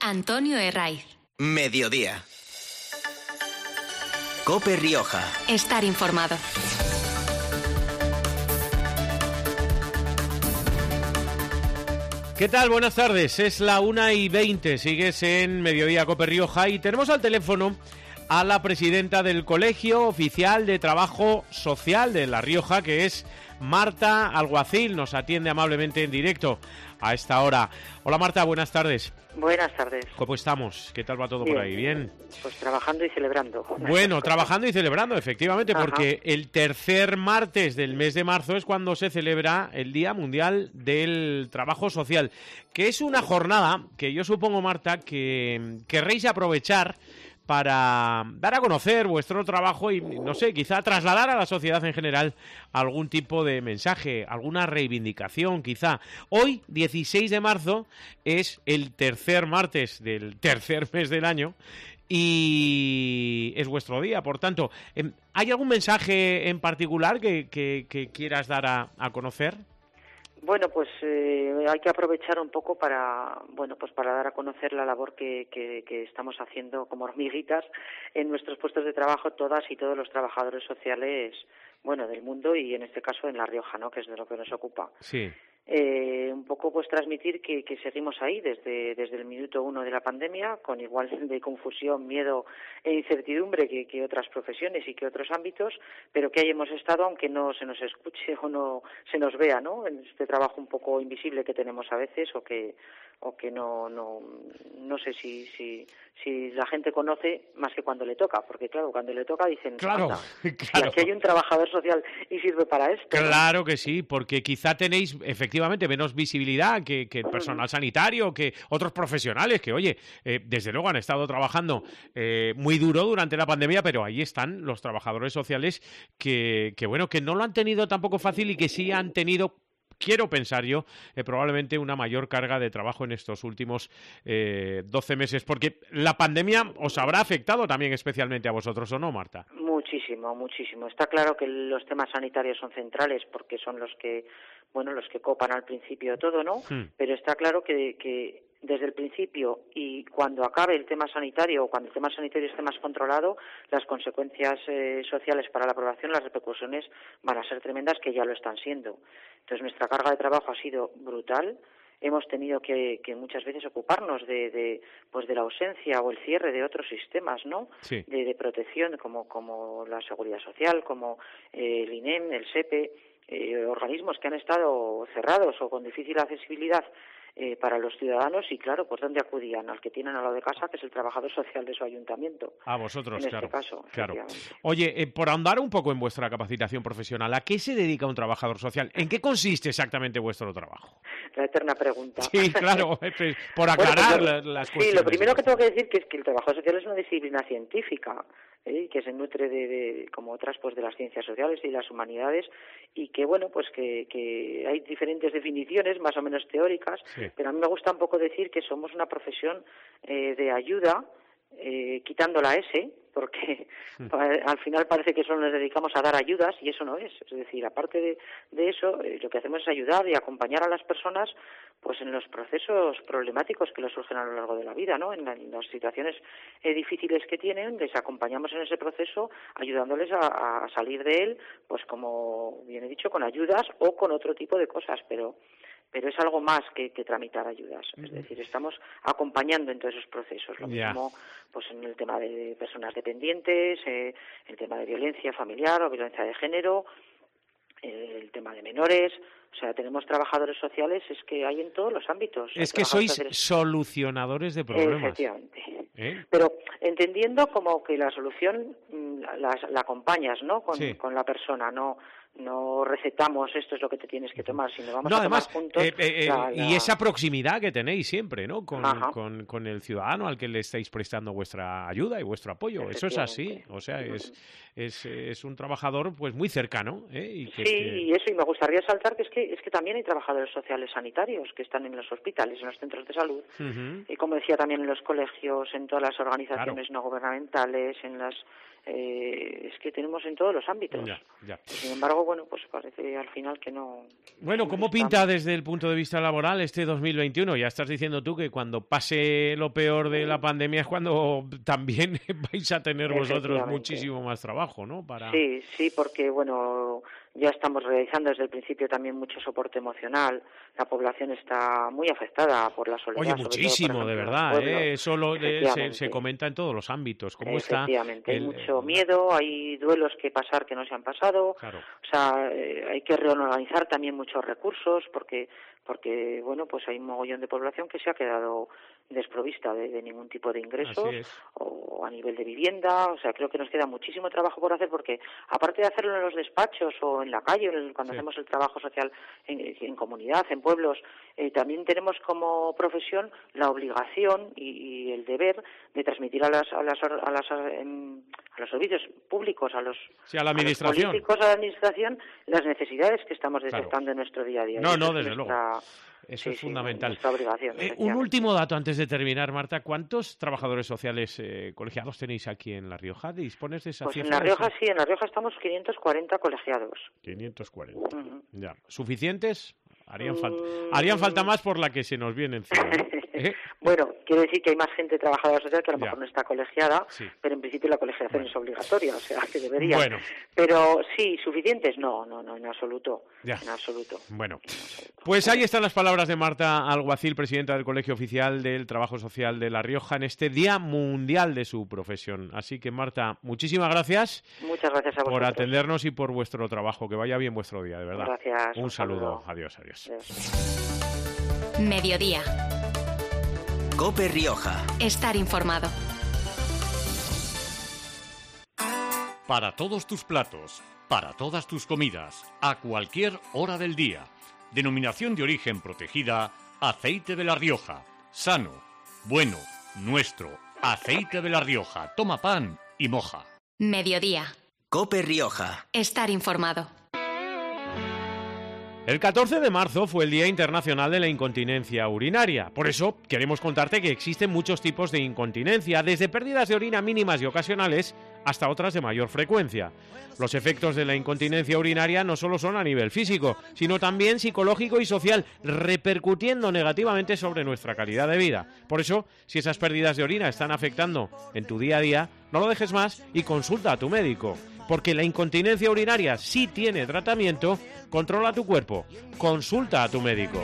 Antonio Herraiz. Mediodía. COPE Rioja. Estar informado. ¿Qué tal? Buenas tardes. Es la 1:20. Sigues en Mediodía COPE Rioja y tenemos al teléfono a la presidenta del Colegio Oficial de Trabajo Social de La Rioja, que es Marta Alguacil. Nos atiende amablemente en directo a esta hora. Hola Marta, buenas tardes. Buenas tardes. ¿Cómo estamos? ¿Qué tal va todo Bien. por ahí? ¿Bien? Pues trabajando y celebrando. Bueno, trabajando y celebrando, efectivamente, porque el tercer martes del mes de marzo es cuando se celebra el Día Mundial del Trabajo Social, que es una jornada que yo supongo, Marta, que querréis aprovechar para dar a conocer vuestro trabajo y, no sé, quizá trasladar a la sociedad en general algún tipo de mensaje, alguna reivindicación, quizá. Hoy, 16 de marzo, es el tercer martes del tercer mes del año y es vuestro día. Por tanto, ¿hay algún mensaje en particular que quieras dar a conocer? Bueno, pues hay que aprovechar un poco para dar a conocer la labor que estamos haciendo como hormiguitas en nuestros puestos de trabajo, todas y todos los trabajadores sociales, del mundo y en este caso en La Rioja, ¿no?, que es de lo que nos ocupa. Sí. Un poco pues transmitir que seguimos ahí desde el minuto uno de la pandemia, con igual de confusión, miedo e incertidumbre que otras profesiones y que otros ámbitos, pero que ahí hemos estado, aunque no se nos escuche o no se nos vea, ¿no?, en este trabajo un poco invisible que tenemos a veces o que no sé si la gente conoce más que cuando le toca, porque claro, cuando le toca dicen, claro. Y aquí hay un trabajador social y sirve para esto, ¿no? Claro que sí, porque quizá tenéis efectivamente menos visibilidad que el personal sanitario, que otros profesionales que, oye, desde luego han estado trabajando muy duro durante la pandemia, pero ahí están los trabajadores sociales que no lo han tenido tampoco fácil y que sí han tenido, quiero pensar yo, probablemente una mayor carga de trabajo en estos últimos 12 meses, porque la pandemia os habrá afectado también especialmente a vosotros, ¿o no, Marta? Muchísimo. Está claro que los temas sanitarios son centrales porque son los que copan al principio todo, ¿no? Pero está claro que desde el principio y cuando acabe el tema sanitario o cuando el tema sanitario esté más controlado, las consecuencias sociales para la población, las repercusiones van a ser tremendas, que ya lo están siendo. Entonces nuestra carga de trabajo ha sido brutal. Hemos tenido que muchas veces ocuparnos de la ausencia o el cierre de otros sistemas, ¿no? Sí. De protección como la Seguridad Social, como el INEM, el SEPE, organismos que han estado cerrados o con difícil accesibilidad para los ciudadanos y, claro, pues ¿dónde acudían? Al que tienen al lado de casa, que es el trabajador social de su ayuntamiento. A vosotros, en claro. este caso, claro. Oye, por ahondar un poco en vuestra capacitación profesional, ¿a qué se dedica un trabajador social? ¿En qué consiste exactamente vuestro trabajo? La eterna pregunta. Sí, claro, por aclarar las cuestiones. Sí, lo primero que tengo que decir es que el trabajador social es una disciplina científica, que se nutre de como otras, pues de las ciencias sociales y las humanidades, y que que hay diferentes definiciones más o menos teóricas, sí. Pero a mí me gusta un poco decir que somos una profesión de ayuda, quitando la S, porque al final parece que solo nos dedicamos a dar ayudas y eso no es. Es decir, aparte de eso, lo que hacemos es ayudar y acompañar a las personas pues en los procesos problemáticos que les surgen a lo largo de la vida, ¿no? En las situaciones difíciles que tienen, les acompañamos en ese proceso ayudándoles a salir de él, pues como bien he dicho, con ayudas o con otro tipo de cosas, pero es algo más que tramitar ayudas. Es decir, estamos acompañando en todos esos procesos. Lo mismo pues en el tema de personas dependientes, el tema de violencia familiar o violencia de género, el tema de menores. O sea, tenemos trabajadores sociales, es que hay en todos los ámbitos. Es que sois solucionadores de problemas. Efectivamente. Pero entendiendo como que la solución la acompañas, ¿no? Con la persona, no recetamos esto es lo que te tienes que tomar, sino vamos a tomar juntos. Y esa proximidad que tenéis siempre, ¿no? Con el ciudadano al que le estáis prestando vuestra ayuda y vuestro apoyo. Eso es así. O sea, es un trabajador pues muy cercano. Y eso, y me gustaría resaltar que es que también hay trabajadores sociales sanitarios que están en los hospitales, en los centros de salud, y como decía, también en los colegios, en todas las organizaciones no gubernamentales, en las es que tenemos en todos los ámbitos. Ya. Sin embargo, embargo, bueno, pues parece al final que no... Bueno, ¿cómo pinta desde el punto de vista laboral este 2021? Ya estás diciendo tú que cuando pase lo peor de la pandemia es cuando también vais a tener vosotros muchísimo más trabajo, ¿no? Sí, porque, bueno, ya estamos realizando desde el principio también mucho soporte emocional. La población está muy afectada por la soledad. Oye, muchísimo, todo, por ejemplo, de verdad, Eso se comenta comenta en todos los ámbitos. ¿Cómo efectivamente, hay mucho miedo, hay duelos que pasar que no se han pasado. Claro. O sea, hay que reorganizar también muchos recursos porque bueno, pues hay un mogollón de población que se ha quedado desprovista de ningún tipo de ingresos o a nivel de vivienda. O sea, creo que nos queda muchísimo trabajo por hacer porque aparte de hacerlo en los despachos o en la calle, cuando hacemos el trabajo social en comunidad, en pueblos, también tenemos como profesión la obligación y el deber de transmitir a los servicios públicos, a los políticos, a la administración, las necesidades que estamos detectando en nuestro día a día. No, desde luego. Eso es fundamental. Nuestra obligación. Un último dato antes de terminar, Marta. ¿Cuántos trabajadores sociales colegiados tenéis aquí en La Rioja? ¿Dispones de esa cifra? En La Rioja sí, en La Rioja estamos 540 colegiados. 540. Ya. ¿Suficientes? Harían falta más por la que se nos viene encima. Bueno, quiero decir que hay más gente trabajadora social que a lo mejor no está colegiada, pero en principio la colegiación es obligatoria, o sea, que debería. Bueno. Pero sí, ¿suficientes? No, en absoluto. En absoluto. Bueno, pues ahí están las palabras de Marta Alguacil, presidenta del Colegio Oficial del Trabajo Social de La Rioja, en este Día Mundial de su profesión. Así que, Marta, muchísimas gracias. Muchas gracias a vosotros. Por atendernos y por vuestro trabajo. Que vaya bien vuestro día, de verdad. Gracias. Un saludo. Adiós. Mediodía. COPE Rioja. Estar informado. Para todos tus platos, para todas tus comidas, a cualquier hora del día. Denominación de origen protegida, aceite de La Rioja. Sano, bueno, nuestro. Aceite de La Rioja. Toma pan y moja. Mediodía. COPE Rioja. Estar informado. El 14 de marzo fue el Día Internacional de la Incontinencia Urinaria. Por eso queremos contarte que existen muchos tipos de incontinencia, desde pérdidas de orina mínimas y ocasionales hasta otras de mayor frecuencia. Los efectos de la incontinencia urinaria no solo son a nivel físico, sino también psicológico y social, repercutiendo negativamente sobre nuestra calidad de vida. Por eso, si esas pérdidas de orina están afectando en tu día a día, no lo dejes más y consulta a tu médico. Porque la incontinencia urinaria sí tiene tratamiento. Controla tu cuerpo. Consulta a tu médico.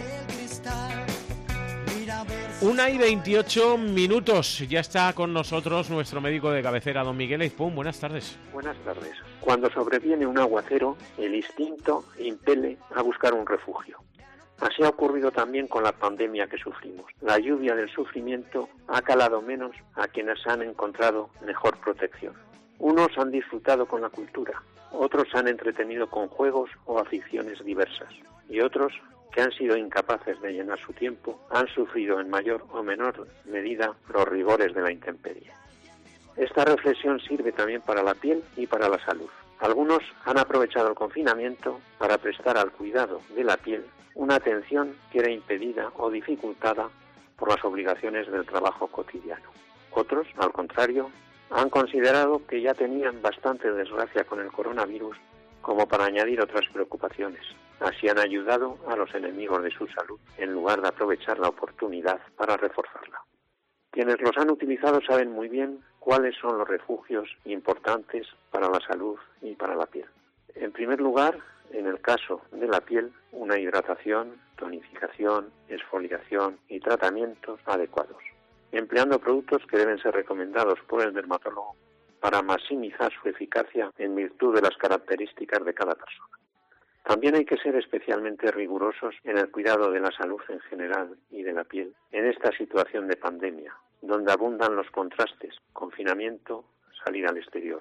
1:28. Ya está con nosotros nuestro médico de cabecera, don Miguel Eizpún. Buenas tardes. Buenas tardes. Cuando sobreviene un aguacero, el instinto impele a buscar un refugio. Así ha ocurrido también con la pandemia que sufrimos. La lluvia del sufrimiento ha calado menos a quienes han encontrado mejor protección. Unos han disfrutado con la cultura, otros se han entretenido con juegos o aficiones diversas, y otros, que han sido incapaces de llenar su tiempo, han sufrido en mayor o menor medida los rigores de la intemperie. Esta reflexión sirve también para la piel y para la salud. Algunos han aprovechado el confinamiento para prestar al cuidado de la piel una atención que era impedida o dificultada por las obligaciones del trabajo cotidiano. Otros, al contrario, han considerado que ya tenían bastante desgracia con el coronavirus como para añadir otras preocupaciones. Así han ayudado a los enemigos de su salud en lugar de aprovechar la oportunidad para reforzarla. Quienes los han utilizado saben muy bien cuáles son los refugios importantes para la salud y para la piel. En primer lugar, en el caso de la piel, una hidratación, tonificación, exfoliación y tratamientos adecuados, empleando productos que deben ser recomendados por el dermatólogo para maximizar su eficacia en virtud de las características de cada persona. También hay que ser especialmente rigurosos en el cuidado de la salud en general y de la piel en esta situación de pandemia, donde abundan los contrastes: confinamiento, salida al exterior,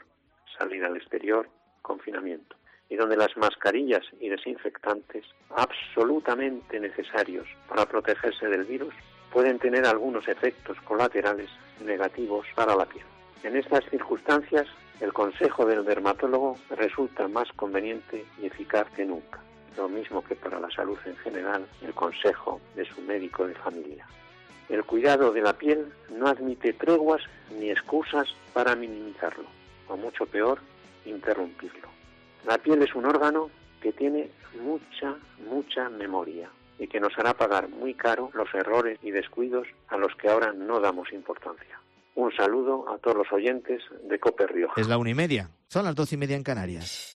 confinamiento, y donde las mascarillas y desinfectantes, absolutamente necesarios para protegerse del virus, pueden tener algunos efectos colaterales negativos para la piel. En estas circunstancias, el consejo del dermatólogo resulta más conveniente y eficaz que nunca, lo mismo que para la salud en general, el consejo de su médico de familia. El cuidado de la piel no admite treguas ni excusas para minimizarlo, o mucho peor, interrumpirlo. La piel es un órgano que tiene mucha memoria y que nos hará pagar muy caro los errores y descuidos a los que ahora no damos importancia. Un saludo a todos los oyentes de COPE Rioja. Es la 1:30, son las 12:30 en Canarias.